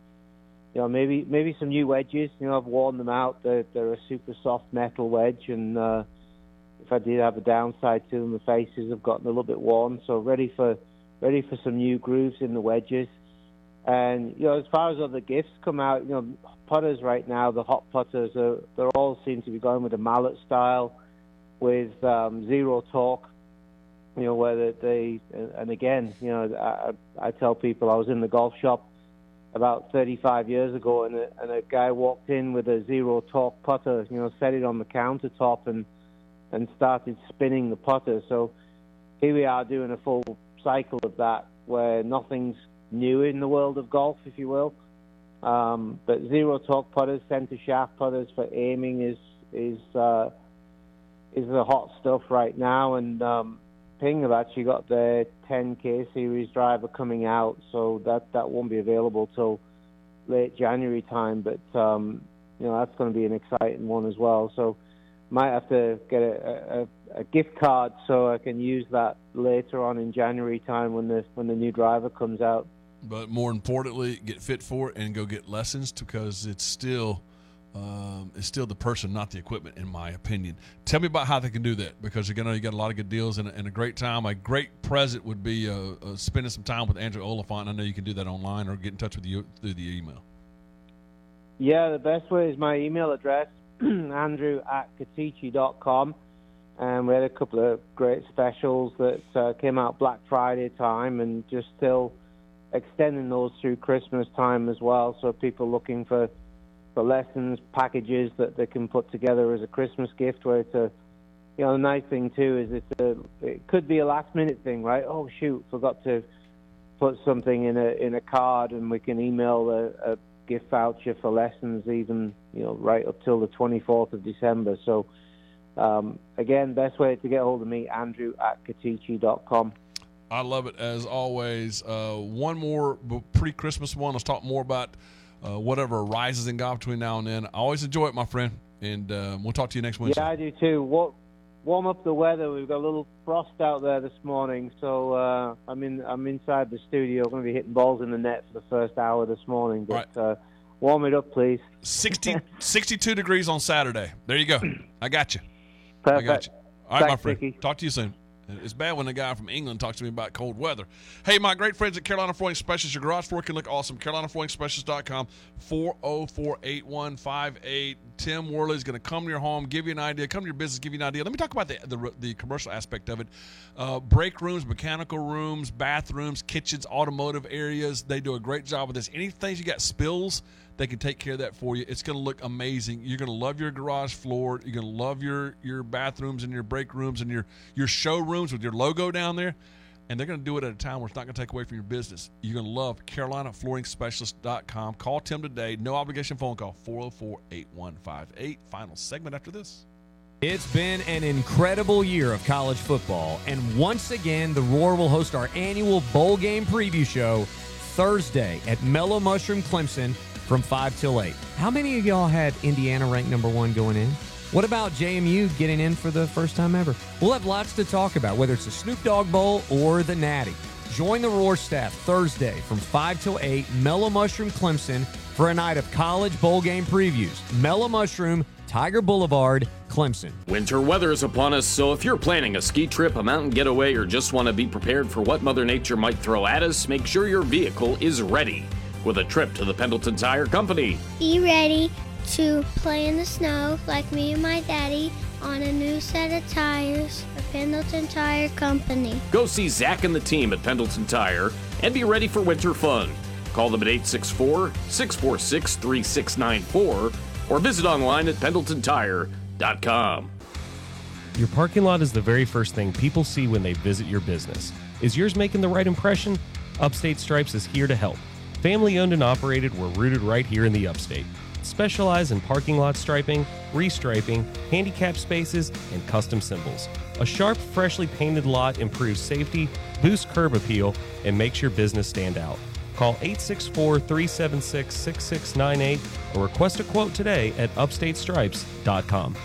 maybe some new wedges. I've worn them out. They're a super soft metal wedge, and if I did have a downside to them, the faces have gotten a little bit worn. So ready for some new grooves in the wedges. And as far as other gifts come out, putters right now, the hot putters they all seem to be going with the mallet style, with zero torque. Where and again, I tell people I was in the golf shop about 35 years ago, and a guy walked in with a zero torque putter, set it on the countertop and started spinning the putter. So here we are doing a full cycle of that, where nothing's new in the world of golf, if you will. But zero torque putters, center shaft putters for aiming is the hot stuff right now. And Ping have actually got their 10K series driver coming out, so that won't be available till late January time. But that's going to be an exciting one as well. So might have to get a gift card so I can use that later on in January time when the new driver comes out. But more importantly, get fit for it and go get lessons, because it's still the person, not the equipment, in my opinion. Tell me about how they can do that, because you got a lot of good deals and a great time. A great present would be spending some time with Andrew Oliphant. I know you can do that online or get in touch with you through the email. Yeah, the best way is my email address, andrew@katichi.com. And we had a couple of great specials that came out Black Friday time, and just still extending those through Christmas time as well. So people looking for lessons, packages that they can put together as a Christmas gift, where it's the nice thing too is it could be a last minute thing, right? Oh shoot, forgot to put something in a card, and we can email a gift voucher for lessons even, right up till the 24th of December. So again, best way to get hold of me, andrew@katichi.com. I love it as always. One more pre-Christmas one. Let's talk more about whatever arises in golf between now and then. I always enjoy it, my friend, and we'll talk to you next Wednesday. Yeah, I do too. Warm up the weather. We've got a little frost out there this morning, so I'm inside the studio. I'm going to be hitting balls in the net for the first hour this morning. But right. Warm it up, please. 62 degrees on Saturday. There you go. I got you. Perfect. I got you. All right, Thanks, my friend. Ricky. Talk to you soon. It's bad when a guy from England talks to me about cold weather. Hey, my great friends at Carolina Flooring Specialists, your garage floor can look awesome. CarolinaFlooringSpecialists.com, 404-8158. Tim Worley is going to come to your home, give you an idea, come to your business, give you an idea. Let me talk about the commercial aspect of it. Break rooms, mechanical rooms, bathrooms, kitchens, automotive areas. They do a great job with this. Anything you got spills, they can take care of that for you. It's going to look amazing. You're going to love your garage floor. You're going to love your bathrooms and your break rooms and your showrooms with your logo down there. And they're going to do it at a time where it's not going to take away from your business. You're going to love CarolinaFlooringSpecialists.com. Call Tim today. No obligation phone call, 404-8158. Final segment after this. It's been an incredible year of college football. And once again, the Roar will host our annual bowl game preview show Thursday at Mellow Mushroom Clemson from 5 till 8. How many of y'all had Indiana ranked number 1 going in? What about JMU getting in for the first time ever? We'll have lots to talk about, whether it's the Snoop Dogg Bowl or the Natty. Join the Roar staff Thursday from 5 till 8, Mellow Mushroom Clemson, for a night of college bowl game previews. Mellow Mushroom, Tiger Boulevard, Clemson. Winter weather is upon us, so if you're planning a ski trip, a mountain getaway, or just want to be prepared for what Mother Nature might throw at us, make sure your vehicle is ready with a trip to the Pendleton Tire Company. Be ready to play in the snow like me and my daddy on a new set of tires for Pendleton Tire Company. Go see Zach and the team at Pendleton Tire and be ready for winter fun. Call them at 864-646-3694 or visit online at pendletontire.com. Your parking lot is the very first thing people see when they visit your business. Is yours making the right impression? Upstate Stripes is here to help. Family owned and operated, we're rooted right here in the Upstate. Specialize in parking lot striping, restriping, handicap spaces, and custom symbols. A sharp, freshly painted lot improves safety, boosts curb appeal, and makes your business stand out. Call 864-376-6698 or request a quote today at upstatestripes.com.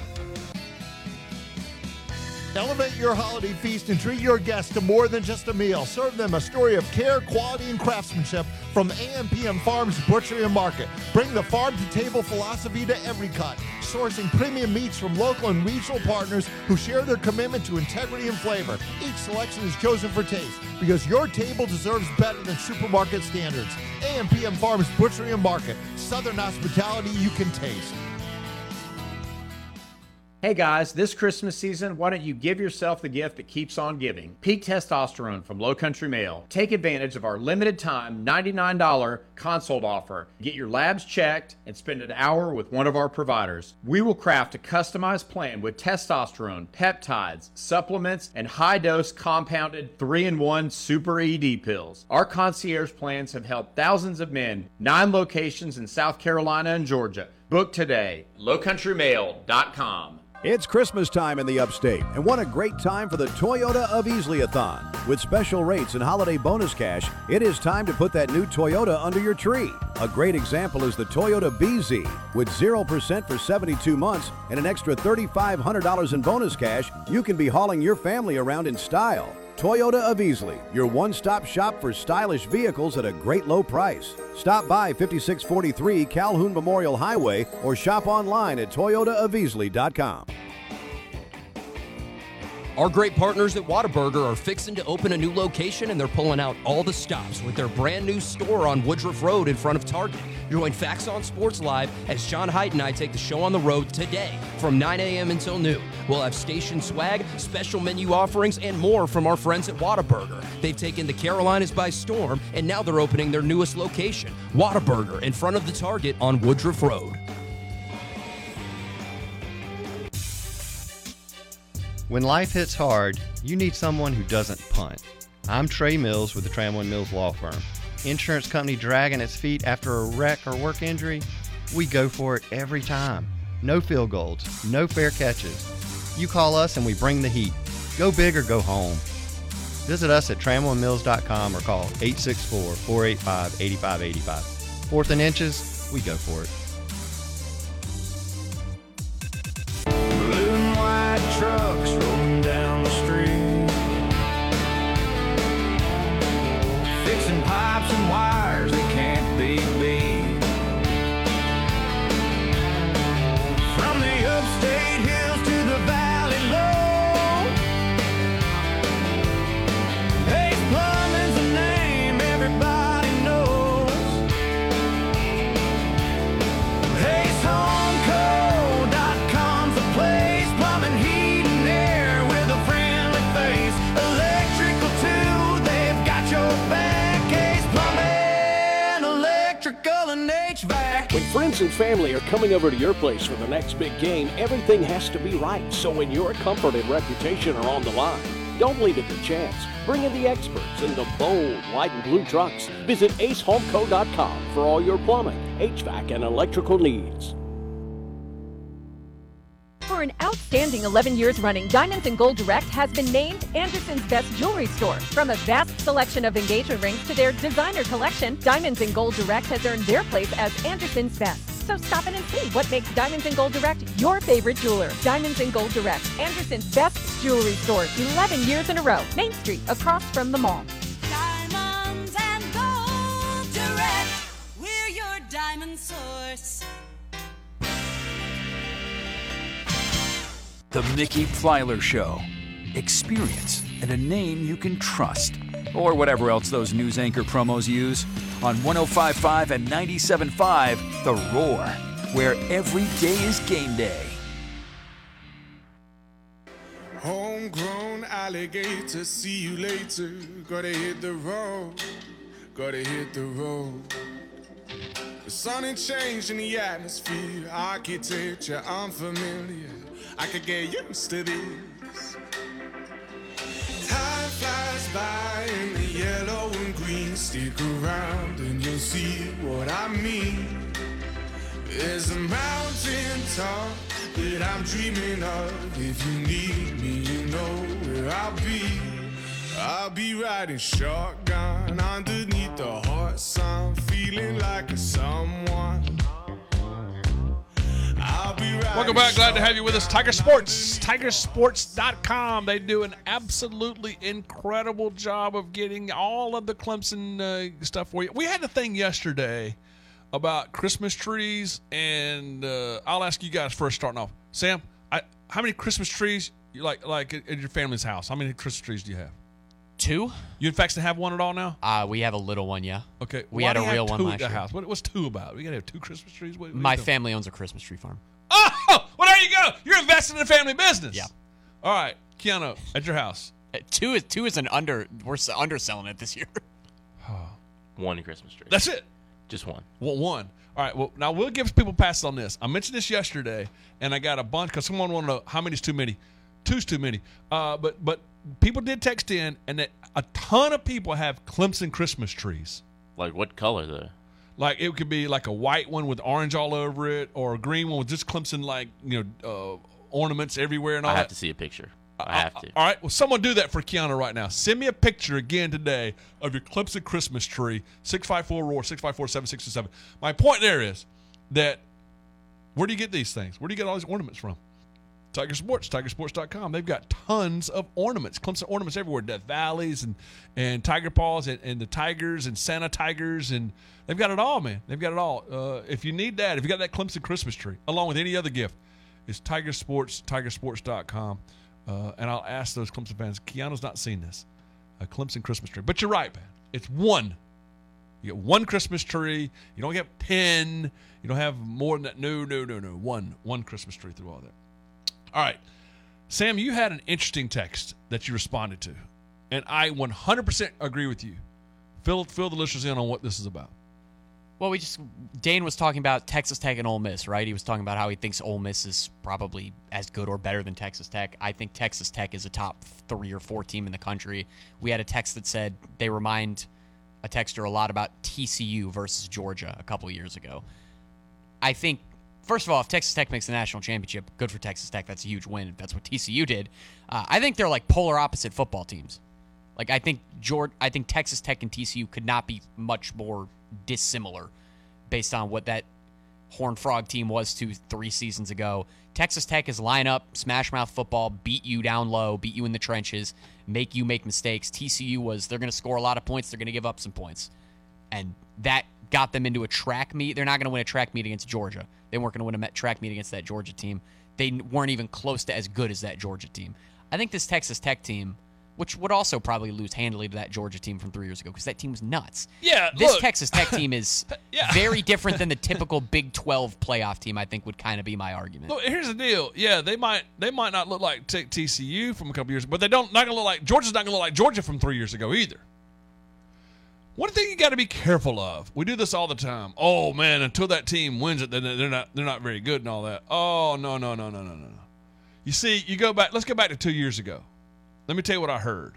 Elevate your holiday feast and treat your guests to more than just a meal. Serve them a story of care, quality, and craftsmanship from A&PM Farms Butchery and Market. Bring the farm-to-table philosophy to every cut, sourcing premium meats from local and regional partners who share their commitment to integrity and flavor. Each selection is chosen for taste because your table deserves better than supermarket standards. A&PM Farms Butchery and Market. Southern hospitality you can taste. Hey guys, this Christmas season, why don't you give yourself the gift that keeps on giving? Peak Testosterone from Low Country Male. Take advantage of our limited time $99 consult offer. Get your labs checked and spend an hour with one of our providers. We will craft a customized plan with testosterone, peptides, supplements, and high-dose compounded 3-in-1 Super ED pills. Our concierge plans have helped thousands of men, 9 locations in South Carolina and Georgia. Book today, lowcountrymail.com. It's Christmas time in the Upstate, and what a great time for the Toyota of Easley-a-thon. With special rates and holiday bonus cash, it is time to put that new Toyota under your tree. A great example is the Toyota BZ. With 0% for 72 months and an extra $3,500 in bonus cash, you can be hauling your family around in style. Toyota of Easley, your one-stop shop for stylish vehicles at a great low price. Stop by 5643 Calhoun Memorial Highway or shop online at toyotaofeasley.com. Our great partners at Whataburger are fixing to open a new location, and they're pulling out all the stops with their brand new store on Woodruff Road in front of Target. Join Facts on Sports Live as John Haidt and I take the show on the road today from 9 a.m. until noon. We'll have station swag, special menu offerings, and more from our friends at Whataburger. They've taken the Carolinas by storm, and now they're opening their newest location, Whataburger, in front of the Target on Woodruff Road. When life hits hard, you need someone who doesn't punt. I'm Trey Mills with the Tramway Mills Law Firm. Insurance company dragging its feet after a wreck or work injury? We go for it every time. No field goals, no fair catches. You call us and we bring the heat. Go big or go home. Visit us at tramwaymills.com or call 864-485-8585. Fourth and inches, we go for it. Blue and white trucks rolling down the street, fixing pipes and wires that can't be beat. From the upstate hills to the valley low, Ace Plumbing's a name everybody knows. AceHomeCo.com's the place, plumbing, heat, and air with a friendly face. Electrical too, they've got your back. Ace Plumbing, electrical and HVAC. When friends and family are coming over to your place for the next big game, everything has to be right. So when your comfort and reputation are on the line, don't leave it to chance. Bring in the experts in the bold white and blue trucks. Visit acehomeco.com for all your plumbing, HVAC, and electrical needs. For an outstanding 11 years running, Diamonds and Gold Direct has been named Anderson's best jewelry store. From a vast selection of engagement rings to their designer collection, Diamonds and Gold Direct has earned their place as Anderson's best. So stop in and see what makes Diamonds and Gold Direct your favorite jeweler. Diamonds and Gold Direct, Anderson's best jewelry store, 11 years in a row. Main Street, across from the mall. Diamonds and Gold Direct, we're your diamond source. The Mickey Plyler Show. Experience and a name you can trust. Or whatever else those news anchor promos use. On 105.5 and 97.5, The Roar. where every day is game day. Homegrown alligator, see you later. Gotta hit the road, gotta hit the road. The sun ain't changing the atmosphere, architecture unfamiliar. I could get used to this. Time flies by in the yellow and green. Stick around and you'll see what I mean. There's a mountain top that I'm dreaming of. If you need me, you know where I'll be. I'll be riding shotgun underneath the hot sun, feeling like a someone. I'll be riding. Welcome back. Glad to have you with us. Tiger Sports, tigersports.com. They do an absolutely incredible job of getting all of the Clemson stuff for you. We had a thing yesterday about Christmas trees, and I'll ask you guys first, starting off. Sam, how many Christmas trees you like at your family's house? How many Christmas trees do you have? 2. You in fact have one at all now? We have a little one, yeah. Okay. We had a real one last last year. house. What's 2 about? We gotta have 2 Christmas trees. What My family owns a Christmas tree farm. Oh, well there you go. You're investing in a family business. Yeah. All right, Keanu, at your house. 2 is an we're underselling it this year. 1 Christmas tree. That's it. Just 1. Well, 1. All right. Well, now we'll give people passes on this. I mentioned this yesterday, and I got a bunch because someone wanted to know how many's too many. 2's too many. But people did text in, and that a ton of people have Clemson Christmas trees. Like what color though? Like it could be like a white one with orange all over it, or a green one with just Clemson ornaments everywhere and all I that. have to see a picture. I have to. All right. Well, someone do that for Keanu right now. Send me a picture again today of your Clemson Christmas tree. 654-ROAR, 654-7627. My point there is that where do you get these things? Where do you get all these ornaments from? Tiger Sports, tigersports.com. They've got tons of ornaments, Clemson ornaments everywhere. Death Valleys and Tiger Paws and the Tigers and Santa Tigers. And they've got it all, man. They've got it all. If you need that, if you got that Clemson Christmas tree, along with any other gift, it's Tiger Sports, tigersports.com. And I'll ask those Clemson fans, Keanu's not seen this, a Clemson Christmas tree. But you're right, man. It's 1. You get 1 Christmas tree. You don't get 10. You don't have more than that. No. 1 Christmas tree through all that. All right. Sam, you had an interesting text that you responded to, and I 100% agree with you. Fill the listeners in on what this is about. Well, Dane was talking about Texas Tech and Ole Miss, right? He was talking about how he thinks Ole Miss is probably as good or better than Texas Tech. I think Texas Tech is a top 3 or 4 team in the country. We had a text that said they remind a texter a lot about TCU versus Georgia a couple years ago. I think, first of all, if Texas Tech makes the national championship, good for Texas Tech. That's a huge win. That's what TCU did. I think they're like polar opposite football teams. Like I think Texas Tech and TCU could not be much more dissimilar based on what that Horned Frog team was 2-3 seasons ago. Texas Tech is line up, smash mouth football, beat you down low, beat you in the trenches, make you make mistakes. TCU was, they're going to score a lot of points, they're going to give up some points. And that got them into a track meet. They're not going to win a track meet against Georgia. They weren't going to win a track meet against that Georgia team. They weren't even close to as good as that Georgia team. I think this Texas Tech team, which would also probably lose handily to that Georgia team from 3 years ago because that team was nuts. Yeah, this Texas Tech team is very different than the typical Big 12 playoff team, I think would kind of be my argument. Look, here's the deal. Yeah, they might not look like TCU from a couple years, but not going to look like Georgia's not going to look like Georgia from 3 years ago either. One thing you got to be careful of. We do this all the time. Oh man, until that team wins it, then they're not very good and all that. Oh no. You see, you go back. Let's go back to 2 years ago. Let me tell you what I heard.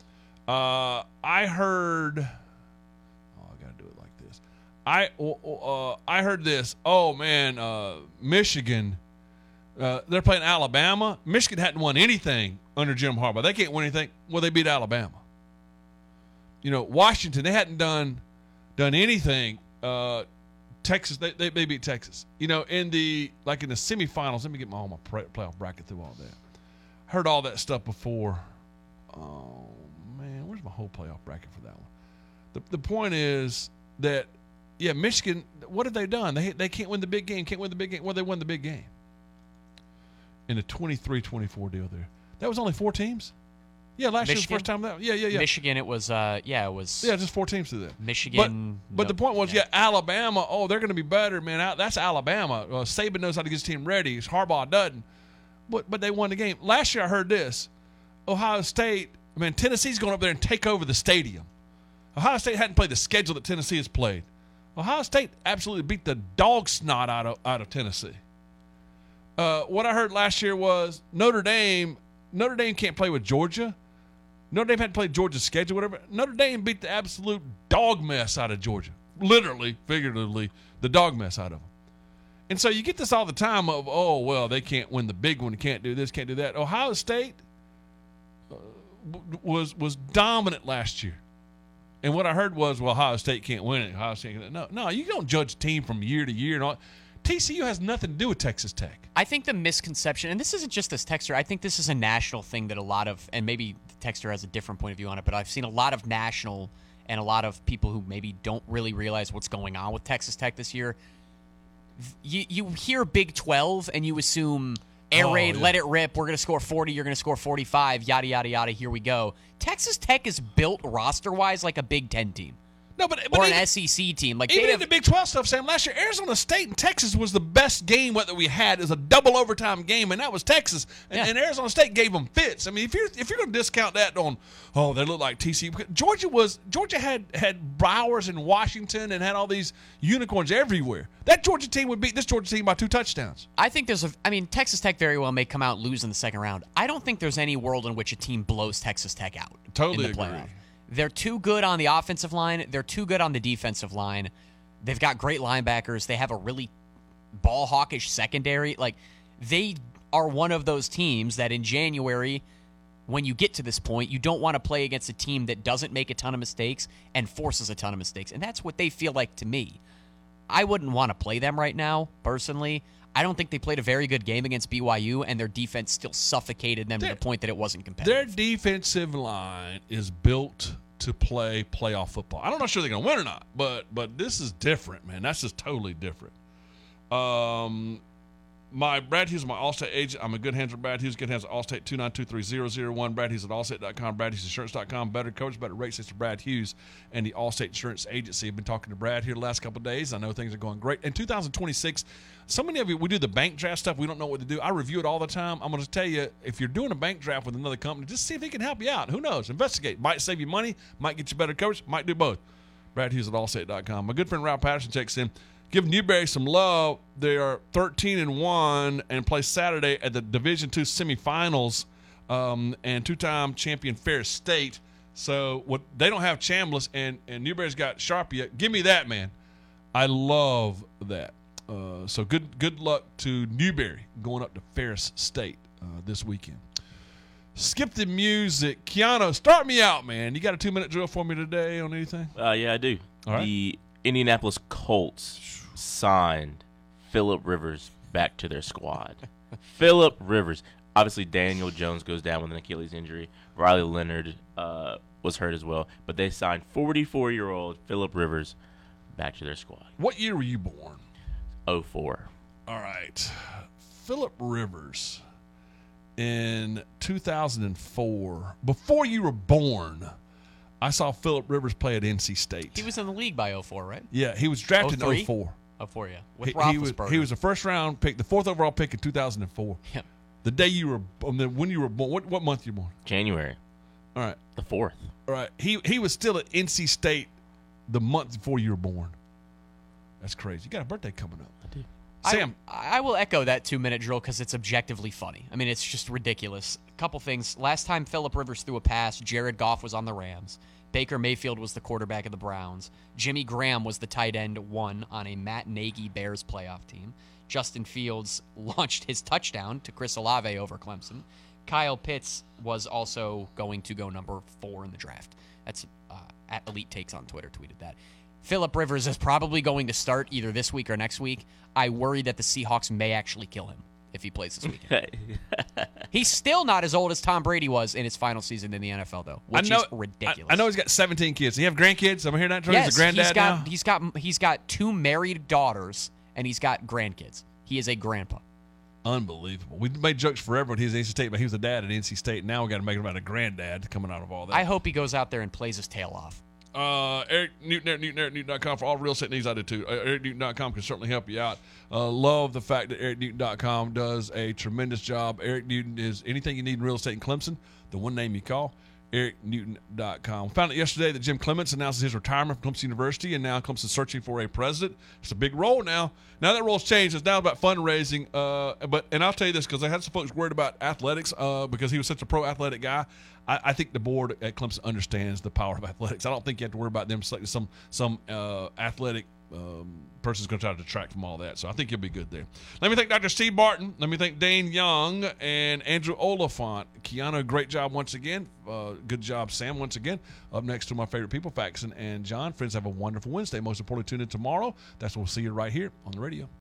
I heard. Oh, I got to do it like this. I heard this. Oh man, Michigan. They're playing Alabama. Michigan hadn't won anything under Jim Harbaugh. They can't win anything. Well, they beat Alabama. Washington, they hadn't done anything. Texas, they beat Texas. In the semifinals. Let me get my playoff bracket through all that. Heard all that stuff before. Oh man, where's my whole playoff bracket for that one? The point is that Michigan. What have they done? They can't win the big game. Well, they won the big game in the 23-24 deal there. That was only 4 teams. Yeah, last year's first time that. Yeah. Michigan, it was. It was. Yeah, just 4 teams through that. Michigan. But the point was, Alabama. Oh, they're going to be better, man. That's Alabama. Saban knows how to get his team ready. Harbaugh doesn't. But they won the game. Last year, I heard this. Ohio State. Man, Tennessee's going up there and take over the stadium. Ohio State hadn't played the schedule that Tennessee has played. Ohio State absolutely beat the dog snot out of Tennessee. What I heard last year was Notre Dame can't play with Georgia. Notre Dame hadn't played Georgia's schedule, whatever. Notre Dame beat the absolute dog mess out of Georgia. Literally, figuratively, the dog mess out of them. And so you get this all the time of, oh, well, they can't win the big one. Can't do this, can't do that. Ohio State was dominant last year. And what I heard was, well, Ohio State can't win it. Ohio State can't. No, you don't judge a team from year to year and all. TCU has nothing to do with Texas Tech. I think the misconception, and this isn't just this texter, I think this is a national thing that a lot of, and maybe the texter has a different point of view on it, but I've seen a lot of national and a lot of people who maybe don't really realize what's going on with Texas Tech this year. You hear Big 12 and you assume air raid, let it rip, we're going to score 40, you're going to score 45, yada, yada, yada, here we go. Texas Tech is built roster-wise like a Big 10 team. No, but or even, an SEC team. Like even in the Big 12 stuff, Sam, last year, Arizona State and Texas was the best game that we had. It was a double overtime game, and that was Texas. And Arizona State gave them fits. I mean, if you're going to discount that on, oh, they look like TCU. Georgia had Browers and Washington and had all these unicorns everywhere. That Georgia team would beat this Georgia team by 2 touchdowns. I think Texas Tech very well may come out and lose in the second round. I don't think there's any world in which a team blows Texas Tech out. Totally in the playoff. agree. They're too good on the offensive line. They're too good on the defensive line. They've got great linebackers. They have a really ball hawkish secondary. Like, they are one of those teams that in January, when you get to this point, you don't want to play against a team that doesn't make a ton of mistakes and forces a ton of mistakes. And that's what they feel like to me. I wouldn't want to play them right now, personally. I don't think they played a very good game against BYU, and their defense still suffocated them to the point that it wasn't competitive. Their defensive line is built to play playoff football. I'm not sure they're going to win or not, but this is different, man. That's just totally different. Brad Hughes is my Allstate agent. I'm a good hands with Brad Hughes. Good hands at Allstate 2923001. Brad Hughes at Allstate.com. BradHughesInsurance.com. Better coverage, better rates. It's Brad Hughes and the Allstate Insurance Agency. I've been talking to Brad here the last couple of days. I know things are going great. In 2026, so many of you, we do the bank draft stuff. We don't know what to do. I review it all the time. I'm going to tell you, if you're doing a bank draft with another company, just see if he can help you out. Who knows? Investigate. Might save you money. Might get you better coverage. Might do both. Brad Hughes at Allstate.com. My good friend Ralph Patterson checks in. Give Newberry some love. They are 13-1 and play Saturday at the Division II semifinals, and 2-time champion Ferris State. So they don't have Chambliss, and Newberry's got Sharpie. Give me that, man. I love that. So good luck to Newberry going up to Ferris State this weekend. Skip the music. Keanu, start me out, man. You got a 2-minute drill for me today on anything? Yeah, I do. All right. The Indianapolis Colts signed Phillip Rivers back to their squad. Phillip Rivers. Obviously, Daniel Jones goes down with an Achilles injury. Riley Leonard was hurt as well. But they signed 44-year-old Phillip Rivers back to their squad. What year were you born? 04. All right. Phillip Rivers in 2004. Before you were born, I saw Phillip Rivers play at NC State. He was in the league by 04, right? Yeah, he was drafted in 04. 04, yeah. With Roethlisberger. He was a first-round pick, the 4th overall pick in 2004. Yeah. The day you were, when you were born, what month you were born? January. All right. The 4th. All right. He was still at NC State the month before you were born. That's crazy. You got a birthday coming up. I do. Sam. I will echo that 2-minute drill because it's objectively funny. I mean, it's just ridiculous. A couple things. Last time Phillip Rivers threw a pass, Jared Goff was on the Rams. Baker Mayfield was the quarterback of the Browns. Jimmy Graham was the tight end 1 on a Matt Nagy Bears playoff team. Justin Fields launched his touchdown to Chris Olave over Clemson. Kyle Pitts was also going to go number 4 in the draft. That's at Elite Takes on Twitter tweeted that. Phillip Rivers is probably going to start either this week or next week. I worry that the Seahawks may actually kill him if he plays this weekend. He's still not as old as Tom Brady was in his final season in the NFL, though, which is ridiculous. I know he's got 17 kids. Does he have grandkids? I'm hearing that. Yes, he's a granddad now? He's got 2 married daughters, and he's got grandkids. He is a grandpa. Unbelievable. We made jokes forever when he was at NC State, but he was a dad at NC State. Now we got to make him about a granddad coming out of all that. I hope he goes out there and plays his tail off. Eric Newton, EricNewton.com for all real estate needs. I do too. EricNewton.com can certainly help you out. Love the fact that EricNewton.com does a tremendous job. Eric Newton is anything you need in real estate in Clemson, the one name you call. EricNewton.com. Found out yesterday that Jim Clements announces his retirement from Clemson University, and now Clemson's searching for a president. It's a big role now. Now that role's changed. It's now about fundraising. And I'll tell you this, because I had some folks worried about athletics because he was such a pro-athletic guy. I think the board at Clemson understands the power of athletics. I don't think you have to worry about them selecting some athletic person's going to try to detract from all that. So I think you'll be good there. Let me thank Dr. Steve Barton. Let me thank Dane Young and Andrew Oliphant. Keanu, great job once again. Good job, Sam, once again. Up next to my favorite people, Faxon and John. Friends, have a wonderful Wednesday. Most importantly, tune in tomorrow. That's when we'll see you right here on the radio.